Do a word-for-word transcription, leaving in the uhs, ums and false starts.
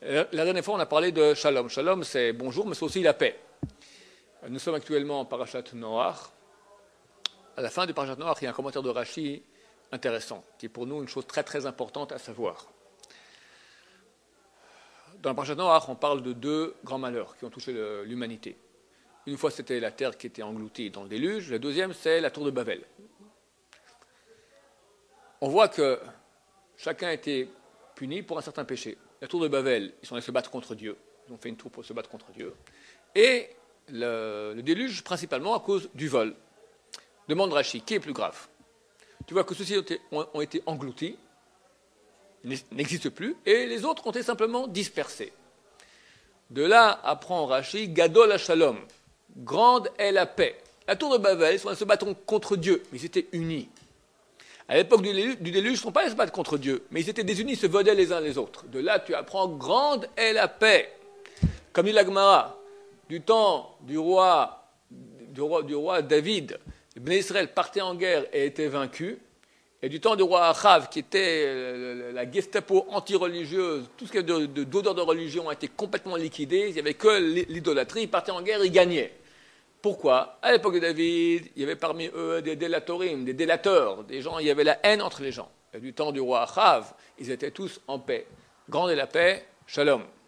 La dernière fois, on a parlé de Shalom. Shalom, c'est bonjour, mais c'est aussi la paix. Nous sommes actuellement en Parashat Noach. À la fin du Parashat Noach, il y a un commentaire de Rashi intéressant, qui est pour nous une chose très très importante à savoir. Dans le Parashat Noach, on parle de deux grands malheurs qui ont touché le, l'humanité. Une fois, c'était la terre qui était engloutie dans le déluge. La deuxième, c'est la tour de Babel. On voit que chacun a été puni pour un certain péché. La tour de Babel, ils sont allés se battre contre Dieu. Ils ont fait une tour pour se battre contre Dieu. Et le, le déluge, principalement à cause du vol. Demande Rashi, qui est plus grave? Tu vois que ceux-ci ont été, ont, ont été engloutis, n'existent plus, et les autres ont été simplement dispersés. De là apprend Rashi, Gadol HaShalom, grande est la paix. La tour de Babel, ils sont allés se battre contre Dieu, mais ils étaient unis. À l'époque du déluge, du déluge, ils ne sont pas allés se battre contre Dieu, mais ils étaient désunis, ils se volaient les uns les autres. De là, tu apprends, grande est la paix. Comme dit la Gemara, du temps du roi, du roi, du roi David, les Bnei Israël partaient en guerre et étaient vaincus. Et du temps du roi Achav, qui était la Gestapo anti-religieuse, tout ce qui avait d'odeur de religion a été complètement liquidé. Il n'y avait que l'idolâtrie, ils partaient en guerre, ils gagnaient. Pourquoi? À l'époque de David, il y avait parmi eux des délatorim, des délateurs, des gens, il y avait la haine entre les gens. Et du temps du roi Achav, ils étaient tous en paix. Grande est la paix, shalom.